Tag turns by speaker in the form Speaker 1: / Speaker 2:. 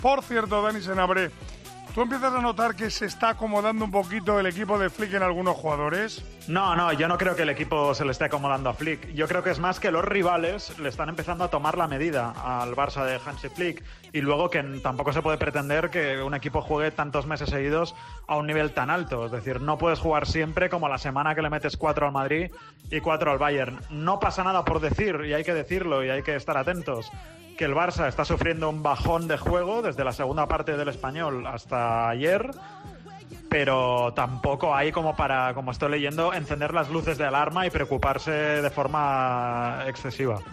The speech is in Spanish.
Speaker 1: Por cierto, Dani Senabre, ¿tú empiezas a notar que se está acomodando un poquito el equipo de Flick en algunos jugadores?
Speaker 2: No, yo no creo que el equipo se le esté acomodando a Flick. Yo creo que es más que los rivales le están empezando a tomar la medida al Barça de Hansi Flick. Y luego que tampoco se puede pretender que un equipo juegue tantos meses seguidos a un nivel tan alto. Es decir, no puedes jugar siempre como la semana que le metes 4 al Madrid y 4 al Bayern. No pasa nada por decir, y hay que decirlo, y hay que estar atentos, que el Barça está sufriendo un bajón de juego desde la segunda parte del Español hasta ayer, pero tampoco hay como para, como estoy leyendo, encender las luces de alarma y preocuparse de forma excesiva.